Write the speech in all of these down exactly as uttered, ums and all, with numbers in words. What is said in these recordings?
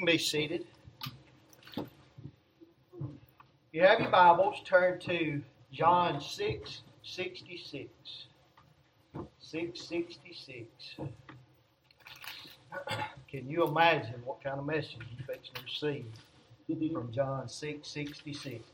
can be seated. You have your Bibles, turn to John six sixty-six. six sixty-six. Can you imagine what kind of message you're fixing to receive from John six sixty-six?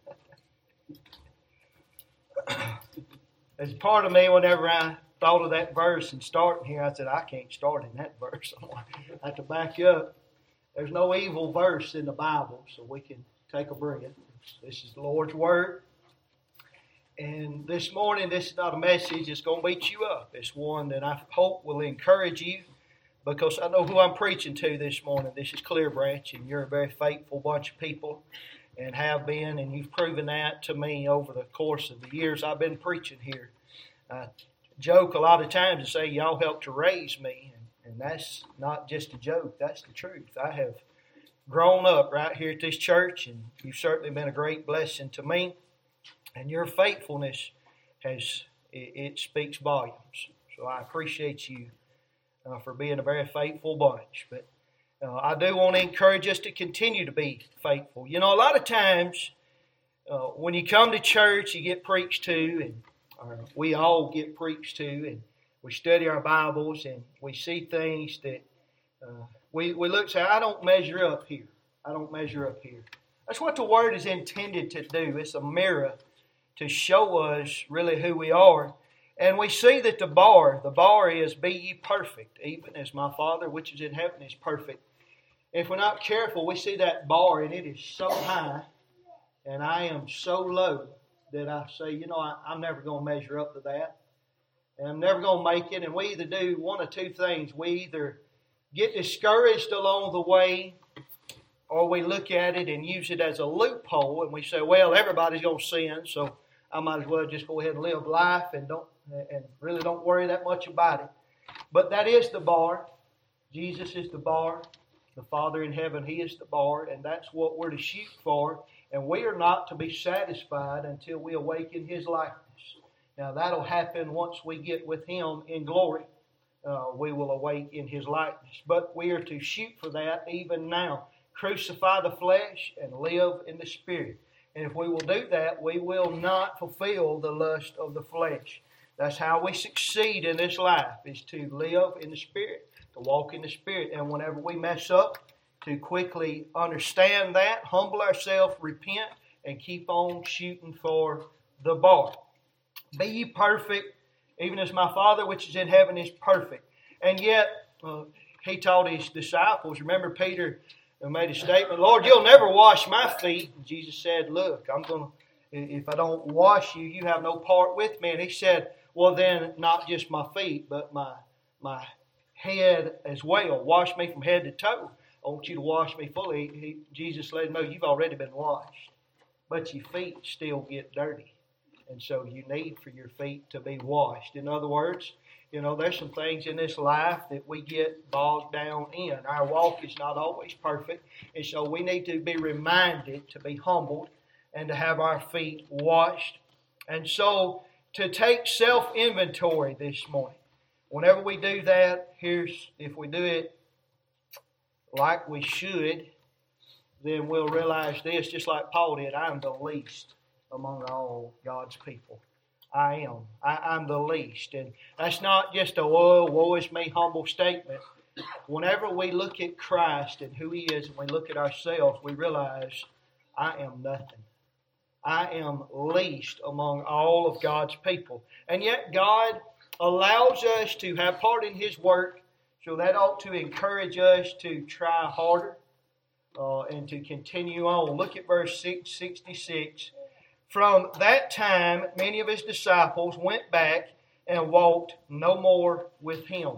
As part of me, whenever I thought of that verse and starting here, I said, I can't start in that verse. I have to back up. There's no evil verse in the Bible, so we can take a breath. This is the Lord's Word. And this morning, this is not a message that's going to beat you up. It's one that I hope will encourage you, because I know who I'm preaching to this morning. This is Clear Branch, and you're a very faithful bunch of people, and have been, and you've proven that to me over the course of the years I've been preaching here. I joke a lot of times and say, y'all helped to raise me, and, and that's not just a joke, that's the truth. I have grown up right here at this church, and you've certainly been a great blessing to me, and your faithfulness has, it, it speaks volumes. So I appreciate you uh, for being a very faithful bunch. But uh, I do want to encourage us to continue to be faithful. You know, a lot of times uh, when you come to church, you get preached to, and or we all get preached to, and we study our Bibles, and we see things that uh, we, we look and say, I don't measure up here. I don't measure up here. That's what the Word is intended to do. It's a mirror to show us really who we are. And we see that the bar, the bar is, be ye perfect, even as my Father which is in heaven is perfect. If we're not careful, we see that bar, and it is so high, and I am so low, that I say, you know, I, I'm never going to measure up to that. And I'm never going to make it. And we either do one of two things. We either get discouraged along the way, or we look at it and use it as a loophole, and we say, well, everybody's going to sin, so I might as well just go ahead and live life and don't and really don't worry that much about it. But that is the bar. Jesus is the bar. The Father in heaven, He is the bar, and that's what we're to shoot for. And we are not to be satisfied until we awaken His likeness. Now that'll happen once we get with Him in glory. Uh, we will awake in His likeness. But we are to shoot for that even now. Crucify the flesh and live in the Spirit. And if we will do that, we will not fulfill the lust of the flesh. That's how we succeed in this life, is to live in the Spirit, to walk in the Spirit. And whenever we mess up, to quickly understand that, humble ourselves, repent, and keep on shooting for the bar. Be ye perfect, even as my Father which is in heaven is perfect. And yet, uh, He taught His disciples, remember Peter made a statement, Lord, you'll never wash my feet. And Jesus said, look, I'm going to, if I don't wash you, you have no part with me. And He said, well then, not just my feet, but my, my head as well. Wash me from head to toe. I want you to wash me fully. He, Jesus let him know, you've already been washed, but your feet still get dirty. And so you need for your feet to be washed. In other words, you know, there's some things in this life that we get bogged down in. Our walk is not always perfect. And so we need to be reminded to be humbled and to have our feet washed. And so to take self-inventory this morning. Whenever we do that, here's, if we do it like we should, then we'll realize this, just like Paul did, I am the least among all God's people. I am. I, I'm the least. And that's not just a woe, woe is me humble statement. Whenever we look at Christ and who He is, and we look at ourselves, we realize I am nothing. I am least among all of God's people. And yet God allows us to have part in His work. So that ought to encourage us to try harder uh, and to continue on. Look at verse six sixty-six. From that time, many of His disciples went back and walked no more with Him.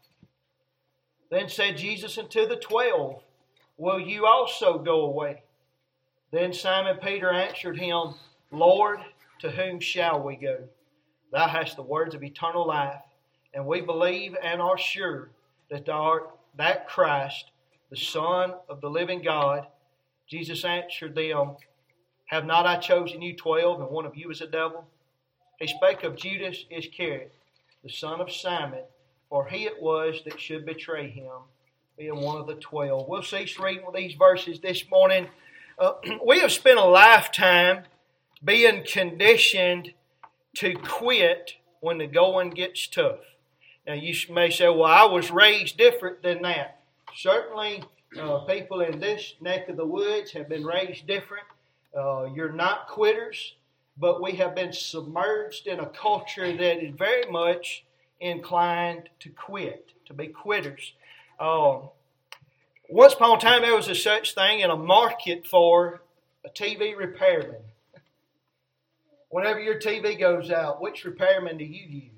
Then said Jesus unto the twelve, will you also go away? Then Simon Peter answered Him, Lord, to whom shall we go? Thou hast the words of eternal life, and we believe and are sure that thou art that Christ, the Son of the living God. Jesus answered them, have not I chosen you twelve, and one of you is a devil? He spake of Judas Iscariot, the son of Simon, for he it was that should betray Him. being one of the twelve. We'll cease reading with these verses this morning. Uh, we have spent a lifetime being conditioned to quit when the going gets tough. Now you may say, well, I was raised different than that. Certainly, uh, people in this neck of the woods have been raised different. Uh, you're not quitters, but we have been submerged in a culture that is very much inclined to quit, to be quitters. Um, once upon a time, there was a such thing in a market for a T V repairman. Whenever your T V goes out, which repairman do you use?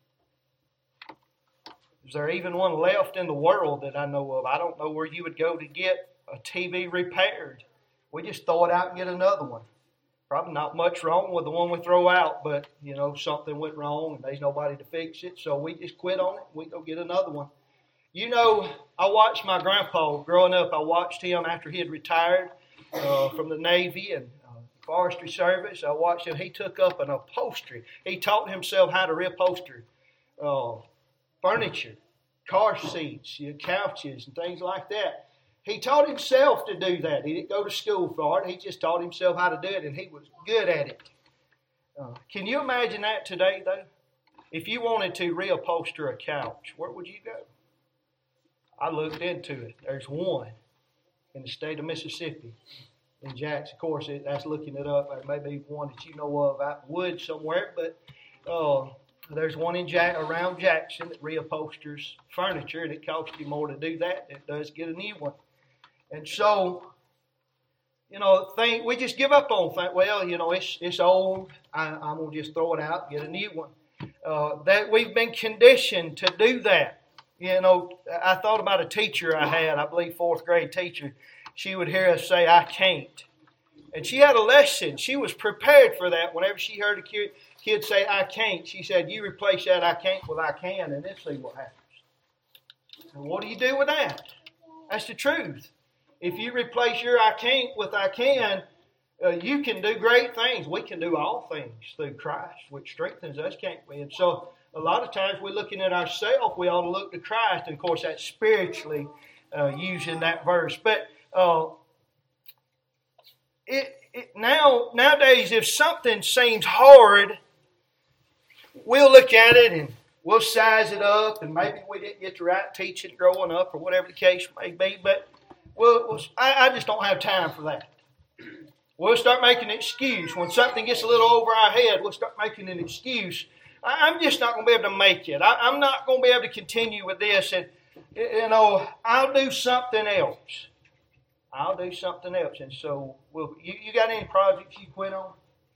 Is there even one left in the world that I know of? I don't know where you would go to get a T V repaired. We just throw it out and get another one. Probably not much wrong with the one we throw out, but, you know, something went wrong and there's nobody to fix it, so we just quit on it. We go get another one. You know, I watched my grandpa growing up. I watched him after he had retired uh, from the Navy and uh, Forestry Service. I watched him. He took up an upholstery. He taught himself how to reupholster uh, furniture, car seats, you know, couches, and things like that. He taught himself to do that. He didn't go to school for it. He just taught himself how to do it, and he was good at it. Uh, can you imagine that today, though? If you wanted to reupholster a couch, where would you go? I looked into it. There's one in the state of Mississippi, in Jackson. Of course, it, that's looking it up. There may be one that you know of out in the woods somewhere, but uh, there's one in Jack, around Jackson that reupholsters furniture, and it costs you more to do that than it does get a new one. And so, you know, think, we just give up on think, well, you know, it's it's old. I, I'm going to just throw it out and get a new one. Uh, that we've been conditioned to do that. You know, I thought about a teacher I had, I believe fourth grade teacher. She would hear us say, I can't. And she had a lesson. She was prepared for that. Whenever she heard a kid, kid say, I can't, she said, you replace that I can't with I can, and then see what happens. And what do you do with that? That's the truth. If you replace your I can't with I can, uh, you can do great things. We can do all things through Christ, which strengthens us, can't we? And so a lot of times we're looking at ourselves, we ought to look to Christ. And of course, that's spiritually uh, using that verse. But uh, it, it now nowadays, if something seems hard, we'll look at it and we'll size it up. And maybe we didn't get the right teaching growing up or whatever the case may be. But Well, well I, I just don't have time for that. We'll start making an excuse. When something gets a little over our head, we'll start making an excuse. I, I'm just not going to be able to make it. I, I'm not going to be able to continue with this. And, you know, I'll do something else. I'll do something else. And so, well, you, you got any projects you quit on?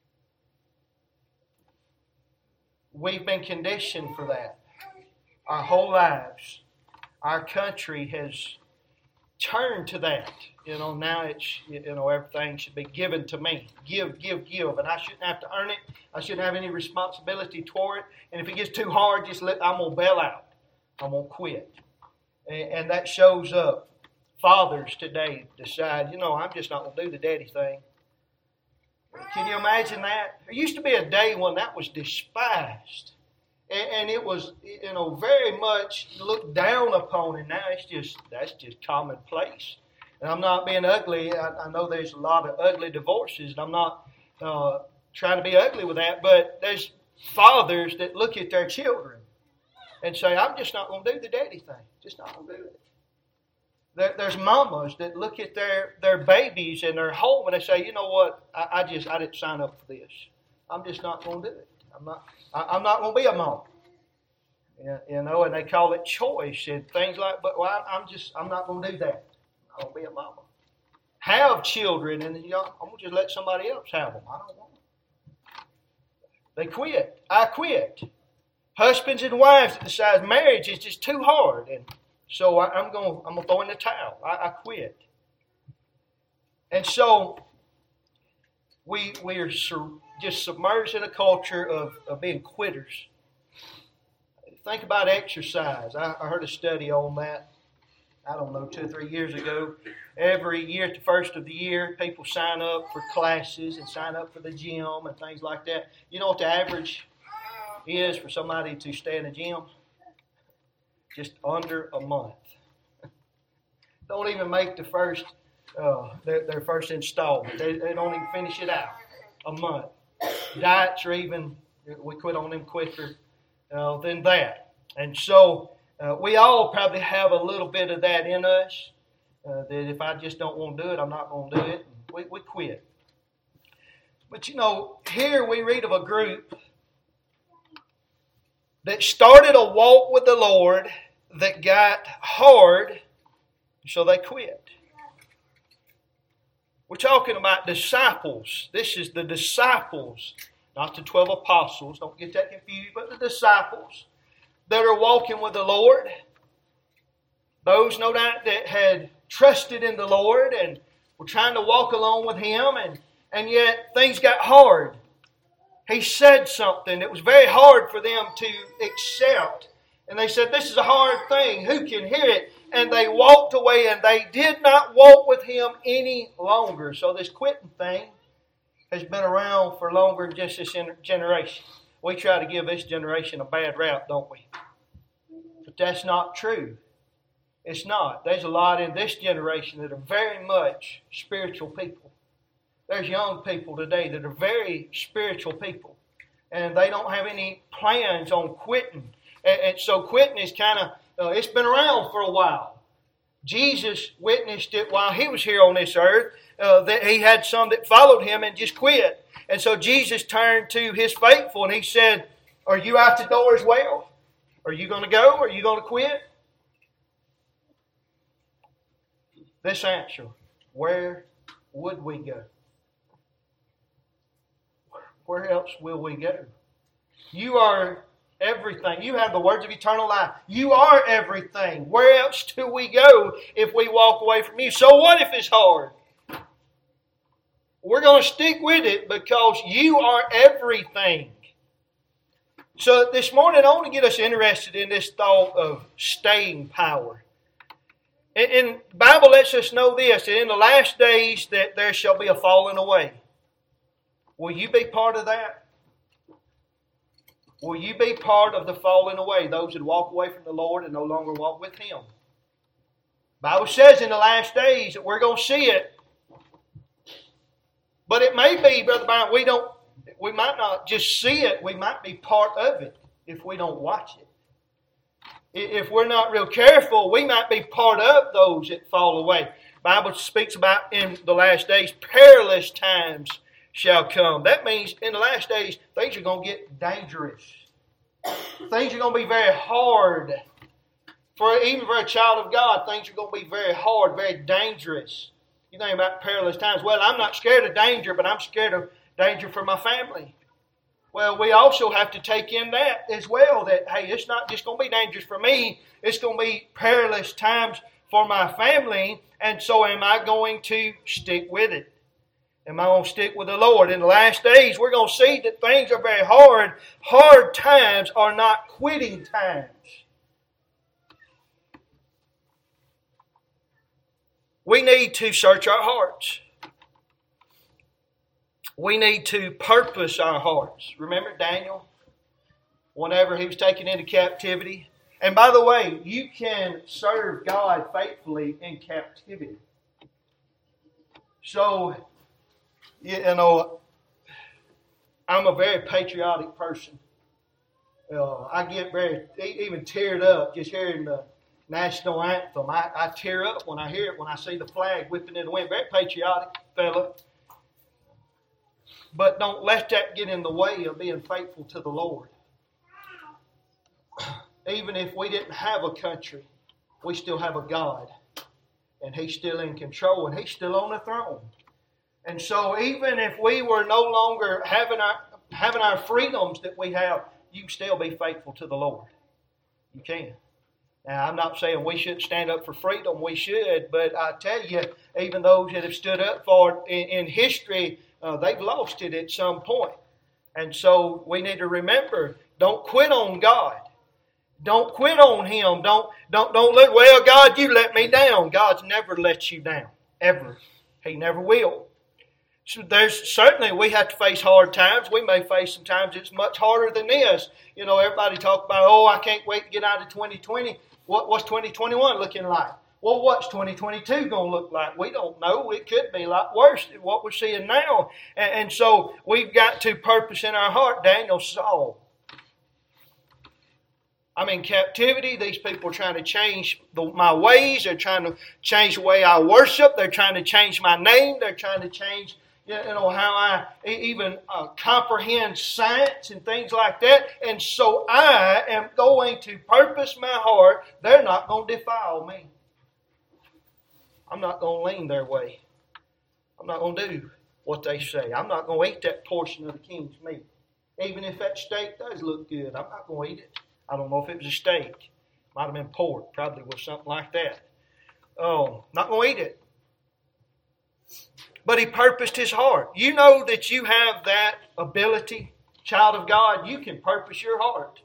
We've been conditioned for that our whole lives. Our country has turned to that. You know, now it's, you know, everything should be given to me. Give, give, give. And I shouldn't have to earn it. I shouldn't have any responsibility toward it. And if it gets too hard, just let, I'm going to bail out. I'm going to quit. And, and that shows up. Fathers today decide, you know, I'm just not going to do the daddy thing. Can you imagine that? There used to be a day when that was despised. And, and it was, you know, very much looked down upon. And now it's just, that's just commonplace. And I'm not being ugly. I, I know there's a lot of ugly divorces. And I'm not uh, trying to be ugly with that. But there's fathers that look at their children and say, I'm just not going to do the daddy thing. Just not going to do it. There, there's mamas that look at their, their babies in their home and they say, you know what, I, I just I didn't sign up for this. I'm just not going to do it. I'm not I, I'm not going to be a mom. You, you know, and they call it choice and things like. But well, I'm just I'm not going to do that. I'm going to be a mama. Have children and you know, I'm going to just let somebody else have them. I don't want them. They quit. I quit. Husbands and wives that decide marriage is just too hard and. So I, I'm going I'm going to throw in the towel. I, I quit. And so we we are sur- just submerged in a culture of, of being quitters. Think about exercise. I, I heard a study on that, I don't know, two or three years ago. Every year at the first of the year, people sign up for classes and sign up for the gym and things like that. You know what the average is for somebody to stay in a gym? Just under a month. don't even make the first uh, their, their first installment. They, they don't even finish it out a month. Diets are even, we quit on them quicker uh, than that. And so uh, we all probably have a little bit of that in us, uh, that if I just don't want to do it, I'm not going to do it. We, we quit. But you know, here we read of a group that started a walk with the Lord that got hard, so they quit. We're talking about disciples. This is the disciples, not the twelve apostles. Don't get that confused, but the disciples that are walking with the Lord. Those, no doubt, that had trusted in the Lord and were trying to walk along with Him, and, and yet things got hard. He said something that was very hard for them to accept. And they said, this is a hard thing. Who can hear it? And they walked away, and they did not walk with Him any longer. So this quitting thing has been around for longer than just this generation. We try to give this generation a bad rap, don't we? But that's not true. It's not. There's a lot in this generation that are very much spiritual people. There's young people today that are very spiritual people. And they don't have any plans on quitting. And, and so quitting is kind of, uh, it's been around for a while. Jesus witnessed it while He was here on this earth. Uh, that He had some that followed Him and just quit. And so Jesus turned to His faithful and He said, are you out the door as well? Are you going to go? Are you going to quit? This answer, where would we go? Where else will we go? You are everything. You have the words of eternal life. You are everything. Where else do we go if we walk away from You? So what if it's hard? We're going to stick with it because You are everything. So this morning I want to get us interested in this thought of staying power. And the Bible lets us know this, that in the last days that there shall be a falling away. Will you be part of that? Will you be part of the falling away, those that walk away from the Lord and no longer walk with Him? The Bible says in the last days that we're going to see it. But it may be, Brother Byron, we don't, we might not just see it, we might be part of it if we don't watch it. If we're not real careful, we might be part of those that fall away. The Bible speaks about in the last days, perilous times shall come. That means in the last days, things are going to get dangerous. Things are going to be very hard. For even for a child of God, things are going to be very hard, very dangerous. You think about perilous times. Well, I'm not scared of danger, but I'm scared of danger for my family. Well, we also have to take in that as well, that, hey, it's not just going to be dangerous for me. It's going to be perilous times for my family. And so am I going to stick with it? Am I going to stick with the Lord? In the last days, we're going to see that things are very hard. Hard times are not quitting times. We need to search our hearts. We need to purpose our hearts. Remember Daniel? Whenever he was taken into captivity. And by the way, you can serve God faithfully in captivity. So, you know, I'm a very patriotic person. Uh, I get very, even teared up just hearing the national anthem. I, I tear up when I hear it, when I see the flag whipping in the wind. Very patriotic fella. But don't let that get in the way of being faithful to the Lord. Even if we didn't have a country, we still have a God. And He's still in control, and He's still on the throne. And so even if we were no longer having our, having our freedoms that we have, you can still be faithful to the Lord. You can. Now, I'm not saying we shouldn't stand up for freedom. We should. But I tell you, even those that have stood up for it in, in history, Uh, they've lost it at some point. And so we need to remember, don't quit on God. Don't quit on Him. Don't, don't, don't look, well, God, you let me down. God's never let you down. Ever. He never will. So there's certainly we have to face hard times. We may face some times it's much harder than this. You know, everybody talk about, oh, I can't wait to get out of twenty twenty. What, what's twenty twenty-one looking like? Well, what's twenty twenty-two going to look like? We don't know. It could be a lot worse than what we're seeing now. And, and so we've got to purpose in our heart. Daniel saw. I'm in captivity. These people are trying to change the, my ways. They're trying to change the way I worship. They're trying to change my name. They're trying to change, you know, how I even uh, comprehend science and things like that. And so I am going to purpose my heart. They're not going to defile me. I'm not going to lean their way. I'm not going to do what they say. I'm not going to eat that portion of the king's meat. Even if that steak does look good, I'm not going to eat it. I don't know if it was a steak. Might have been pork. Probably was something like that. Oh, not going to eat it. But he purposed his heart. You know that you have that ability, child of God. You can purpose your heart.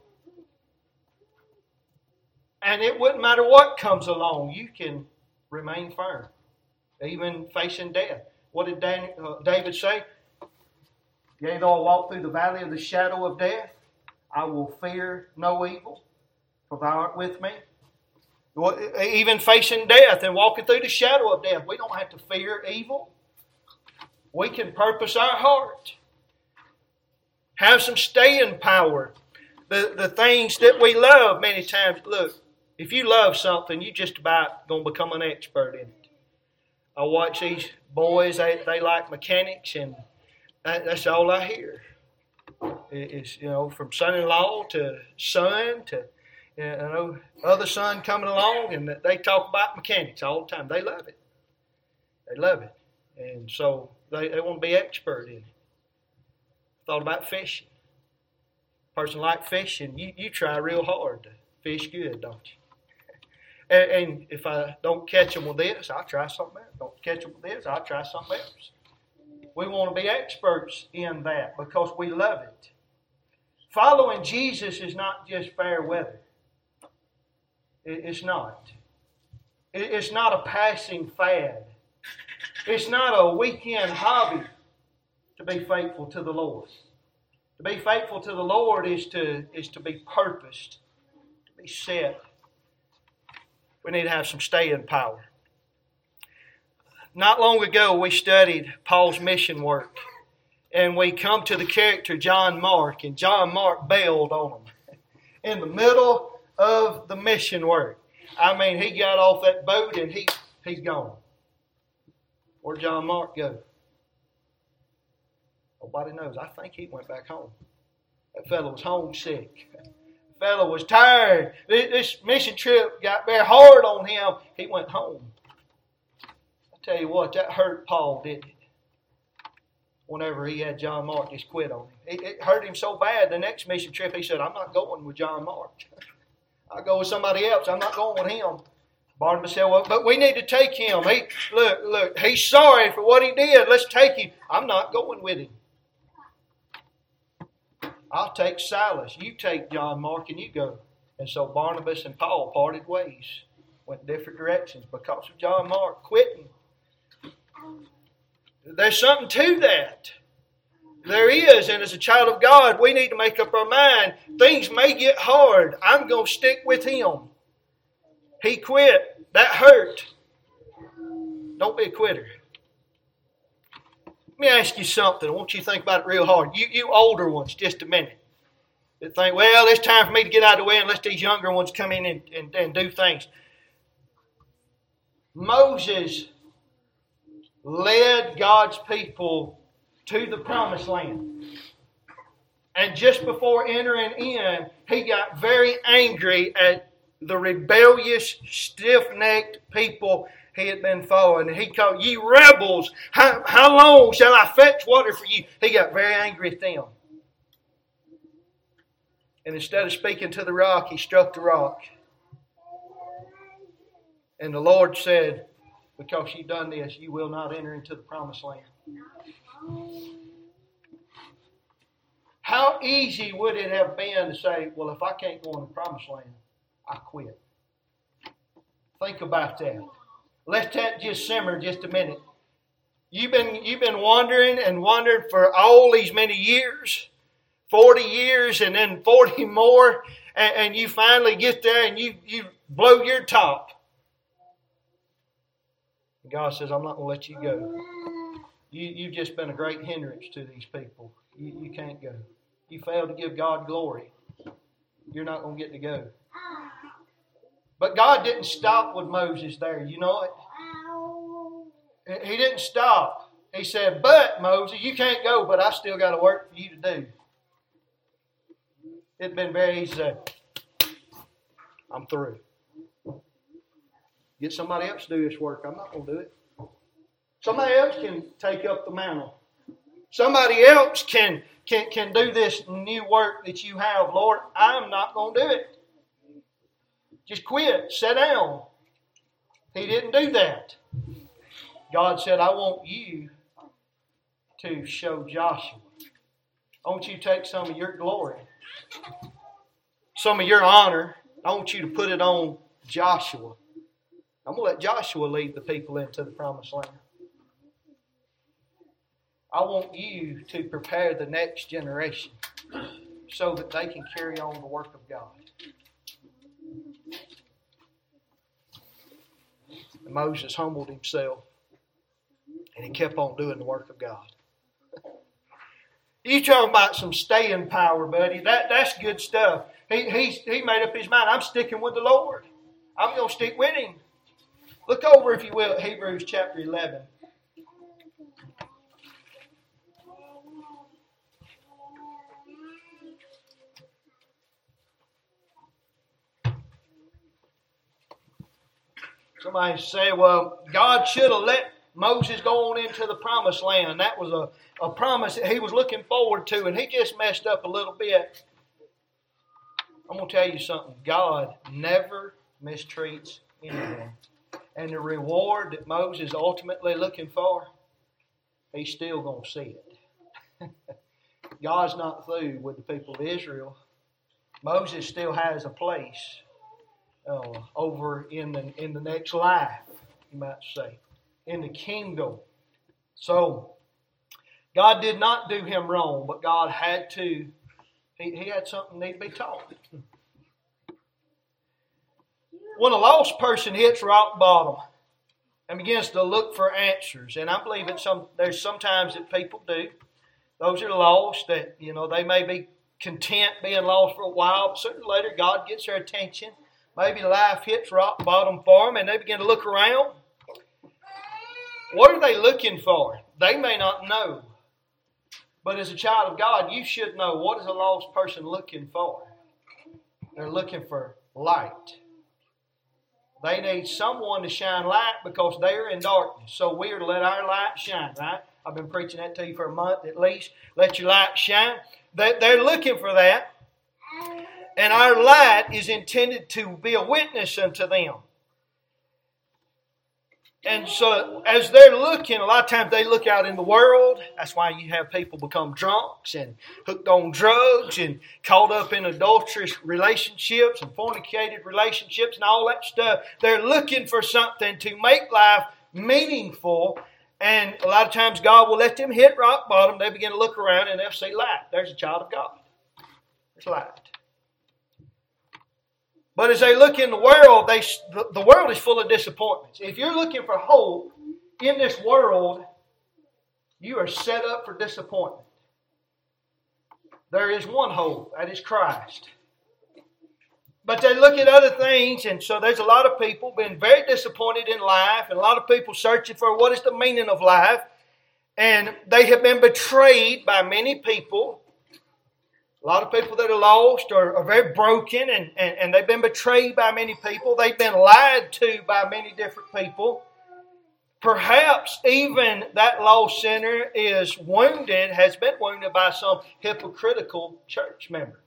And it wouldn't matter what comes along. You can remain firm, even facing death. What did David say? Yea, though I walk through the valley of the shadow of death, I will fear no evil, for thou art with me. Even facing death and walking through the shadow of death, we don't have to fear evil. We can purpose our heart. Have some staying power. The, the things that we love many times. Look, if you love something, you're just about going to become an expert in it. I watch these boys, they, they like mechanics, and that, that's all I hear. It's, you know, from son-in-law to son to, you know, other son coming along, and they talk about mechanics all the time. They love it. They love it. And so they, they want to be expert in it. Thought about fishing. Person like fishing, you, you try real hard to fish good, don't you? And, and if I don't catch them with this, I'll try something else. Don't catch them with this, I'll try something else. We want to be experts in that because we love it. Following Jesus is not just fair weather. It, it's not. It, it's not a passing fad. It's not a weekend hobby to be faithful to the Lord. To be faithful to the Lord is to, is to be purposed, to be set. We need to have some staying power. Not long ago, we studied Paul's mission work. And we come to the character John Mark. And John Mark bailed on him in the middle of the mission work. I mean, he got off that boat and he, he's gone. Where'd John Mark go? Nobody knows. I think he went back home. That fellow was homesick. That fellow was tired. This mission trip got very hard on him. He went home. I tell you what, that hurt Paul, didn't it? Whenever he had John Mark just quit on him. It, it hurt him so bad, the next mission trip he said, I'm not going with John Mark. I'll go with somebody else. I'm not going with him. Barnabas said, well, but we need to take him. He, look, look, he's sorry for what he did. Let's take him. I'm not going with him. I'll take Silas. You take John Mark and you go. And so Barnabas and Paul parted ways. Went different directions because of John Mark quitting. There's something to that. There is, and as a child of God, we need to make up our mind. Things may get hard. I'm going to stick with him. He quit. That hurt. Don't be a quitter. Let me ask you something. I want you to think about it real hard. You, you older ones, just a minute. You think, well, it's time for me to get out of the way and let these younger ones come in and, and, and do things. Moses led God's people to the promised land. And just before entering in, he got very angry at the rebellious, stiff-necked people he had been following. And he called, ye rebels, how, how long shall I fetch water for you? He got very angry at them. And instead of speaking to the rock, he struck the rock. And the Lord said, because you've done this, you will not enter into the promised land. How easy would it have been to say, well, if I can't go in the promised land, I quit. Think about that. Let that just simmer just a minute. You've been, you've been wandering and wandering for all these many years, forty years and then forty more, and, and you finally get there and you, you blow your top. And God says, I'm not going to let you go. You, you've just been a great hindrance to these people. You, you can't go. You failed to give God glory. You're not going to get to go. But God didn't stop with Moses there. You know it? He didn't stop. He said, but Moses, you can't go, but I still got a work for you to do. It'd been very easy to say, I'm through. Get somebody else to do this work. I'm not going to do it. Somebody else can take up the mantle. Somebody else can, can, can do this new work that you have. Lord, I'm not going to do it. Just quit. Sit down. He didn't do that. God said, I want you to show Joshua. I want you to take some of your glory, some of your honor. I want you to put it on Joshua. I'm going to let Joshua lead the people into the promised land. I want you to prepare the next generation so that they can carry on the work of God. And Moses humbled himself and he kept on doing the work of God. You talking about some staying power, buddy. That, that's good stuff. He, he, he made up his mind. I'm sticking with the Lord. I'm going to stick with Him. Look over, if you will, at Hebrews chapter eleven. Somebody say, well, God should have let Moses go on into the promised land. That was a, a promise that he was looking forward to, and he just messed up a little bit. I'm going to tell you something. God never mistreats anyone. And the reward that Moses is ultimately looking for, he's still going to see it. God's not through with the people of Israel. Moses still has a place uh, over in the, in the next life, you might say, in the kingdom. So, God did not do him wrong, but God had to, he, he had something that needed to be taught. When a lost person hits rock bottom and begins to look for answers, and I believe that some there's sometimes that people do, those are lost, that, you know, they may be content being lost for a while, but sooner or later God gets their attention. Maybe life hits rock bottom for them and they begin to look around. What are they looking for? They may not know. But as a child of God, you should know, what is a lost person looking for? They're looking for light. They need someone to shine light because they are in darkness. So we are to let our light shine, right? I've been preaching that to you for a month at least. Let your light shine. They're looking for that. And our light is intended to be a witness unto them. And so as they're looking, a lot of times they look out in the world. That's why you have people become drunks and hooked on drugs and caught up in adulterous relationships and fornicated relationships and all that stuff. They're looking for something to make life meaningful. And a lot of times God will let them hit rock bottom. They begin to look around and they'll see light. There's a child of God. There's light. But as they look in the world, they, the world is full of disappointments. If you're looking for hope in this world, you are set up for disappointment. There is one hope, that is Christ. But they look at other things, and so there's a lot of people being very disappointed in life, and a lot of people searching for what is the meaning of life. And they have been betrayed by many people. A lot of people that are lost are, are very broken, and, and, and they've been betrayed by many people. They've been lied to by many different people. Perhaps even that lost sinner is wounded, has been wounded by some hypocritical church member.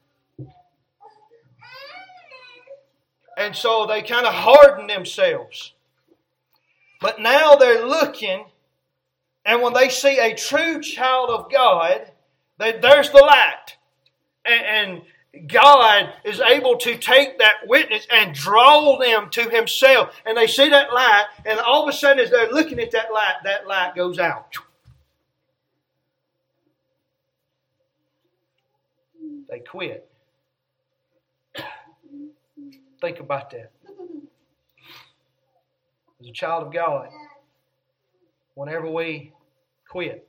And so they kind of harden themselves. But now they're looking, and when they see a true child of God, they, there's the light. And God is able to take that witness and draw them to Himself. And they see that light, and all of a sudden as they're looking at that light, that light goes out. They quit. Think about that. As a child of God, whenever we quit.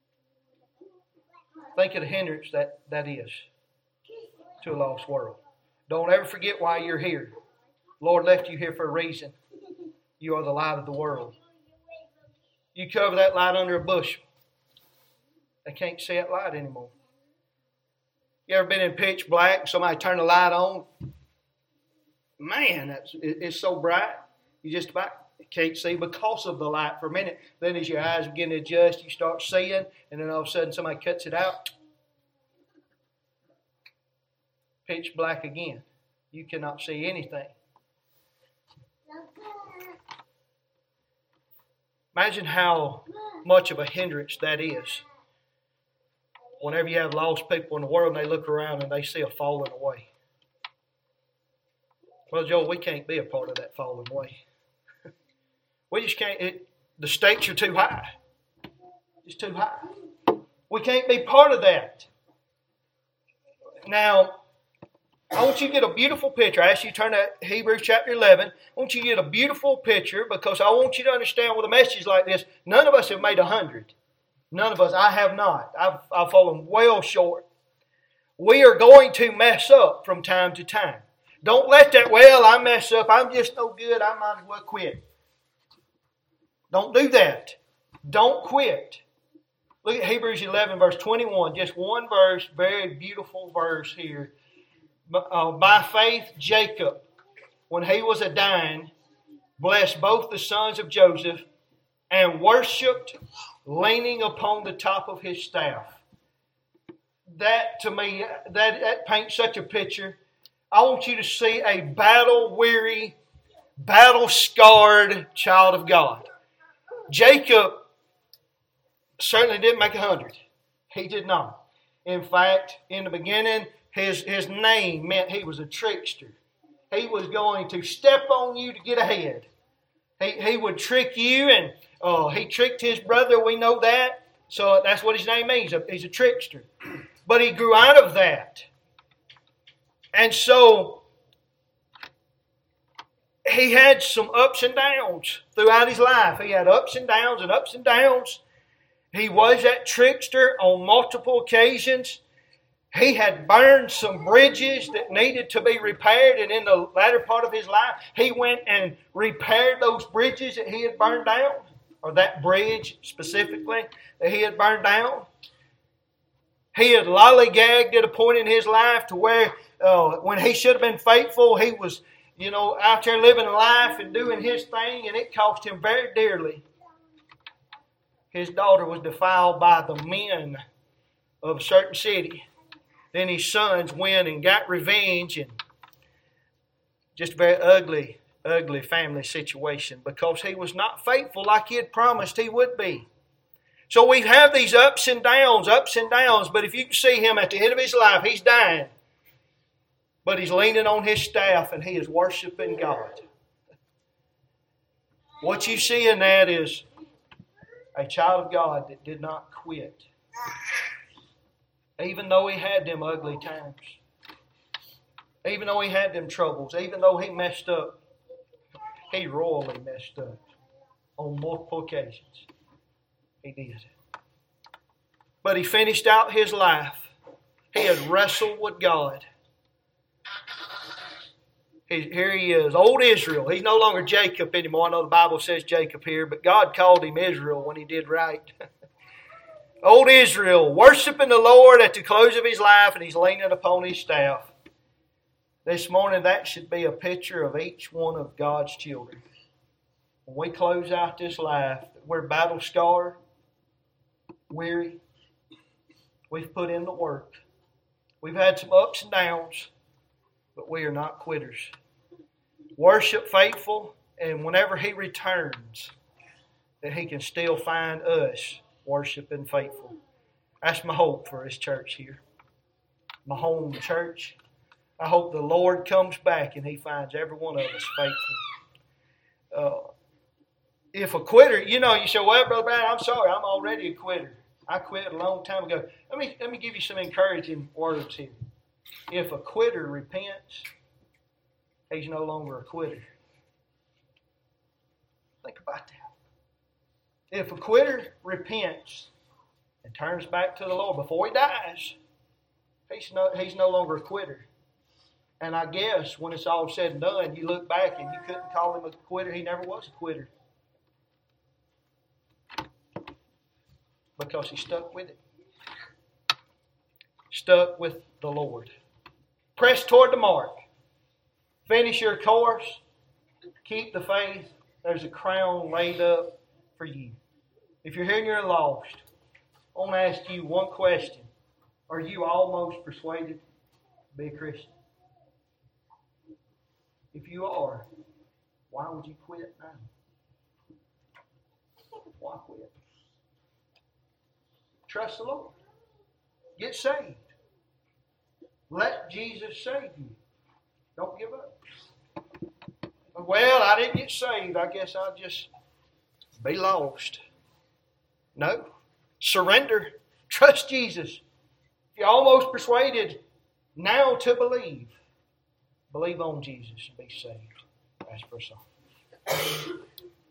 Think of the hindrance that, that is to a lost world. Don't ever forget why you're here. The Lord left you here for a reason. You are the light of the world. You cover that light under a bushel, they can't see that light anymore. You ever been in pitch black and somebody turn the light on? Man, that's, it's so bright, you just about can't see because of the light for a minute. Then as your eyes begin to adjust, you start seeing, and then all of a sudden somebody cuts it out. Pitch black again. You cannot see anything. Imagine how much of a hindrance that is. Whenever you have lost people in the world and they look around and they see a falling away. Well, Joel, we can't be a part of that falling away. We just can't. It, the stakes are too high. It's too high. We can't be part of that. Now, I want you to get a beautiful picture. I ask you to turn to Hebrews chapter eleven. I want you to get a beautiful picture because I want you to understand with a message like this, none of us have made a hundred. None of us. I have not. I've, I've fallen well short. We are going to mess up from time to time. Don't let that, well, I mess up. I'm just no good. I might as well quit. Don't do that. Don't quit. Look at Hebrews eleven, verse twenty-one. Just one verse, very beautiful verse here. Uh, by faith, Jacob, when he was a dying, blessed both the sons of Joseph and worshipped, leaning upon the top of his staff. That, to me, that, that paints such a picture. I want you to see a battle-weary, battle-scarred child of God. Jacob certainly didn't make a hundred. He did not. In fact, in the beginning, his, his name meant he was a trickster. He was going to step on you to get ahead. He, he would trick you, and uh, he tricked his brother. We know that. So that's what his name means. He's a trickster. But he grew out of that. And so he had some ups and downs throughout his life. He had ups and downs and ups and downs. He was that trickster on multiple occasions. He had burned some bridges that needed to be repaired. And in the latter part of his life, he went and repaired those bridges that he had burned down. Or that bridge specifically that he had burned down. He had lollygagged at a point in his life to where uh, when he should have been faithful, he was, you know, out there living life and doing his thing, and it cost him very dearly. His daughter was defiled by the men of a certain city. Then his sons went and got revenge, and just a very ugly, ugly family situation because he was not faithful like he had promised he would be. So we have these ups and downs, ups and downs, but if you can see him at the end of his life, he's dying. But he's leaning on his staff and he is worshiping God. What you see in that is a child of God that did not quit. Even though he had them ugly times. Even though he had them troubles. Even though he messed up. He royally messed up on multiple occasions. He did. But he finished out his life. He had wrestled with God. He, here he is, old Israel. He's no longer Jacob anymore. I know the Bible says Jacob here, but God called him Israel when he did right. Old Israel, worshiping the Lord at the close of his life, and he's leaning upon his staff. This morning, that should be a picture of each one of God's children. When we close out this life, we're battle-scarred, weary. We've put in the work. We've had some ups and downs, but we are not quitters. Worship faithful, and whenever he returns, that he can still find us worshiping faithful. That's my hope for this church here. My home church. I hope the Lord comes back and he finds every one of us faithful. Uh, if a quitter, you know, you say, well, Brother Brad, I'm sorry, I'm already a quitter. I quit a long time ago. Let me, let me give you some encouraging words here. If a quitter repents, he's no longer a quitter. Think about that. If a quitter repents and turns back to the Lord before he dies, he's no, he's no longer a quitter. And I guess when it's all said and done, you look back and you couldn't call him a quitter. He never was a quitter. Because he stuck with it. Stuck with the Lord. Press toward the mark. Finish your course. Keep the faith. There's a crown laid up for you. If you're here and you're lost, I want to ask you one question. Are you almost persuaded to be a Christian? If you are, why would you quit now? Why quit? Trust the Lord. Get saved. Let Jesus save you. Don't give up. Well, I didn't get saved. I guess I'll just be lost. No. Surrender. Trust Jesus. If you're almost persuaded now to believe, believe on Jesus and be saved. That's for a song.